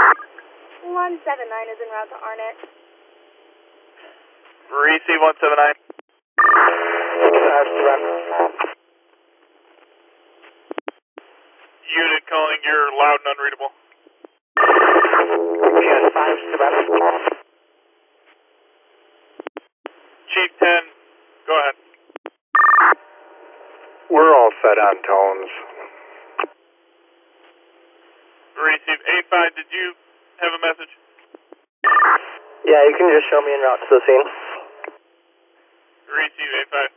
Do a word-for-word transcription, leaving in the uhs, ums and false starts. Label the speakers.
Speaker 1: one seven nine is en route to Arnett.
Speaker 2: Receive one seven nine. Unit calling, you're loud and unreadable. Chief ten, go ahead.
Speaker 3: We're all set on tones.
Speaker 2: Receive eight five, did you have a message?
Speaker 4: Yeah, you can just show me en route to the scene.
Speaker 2: Receive eight five.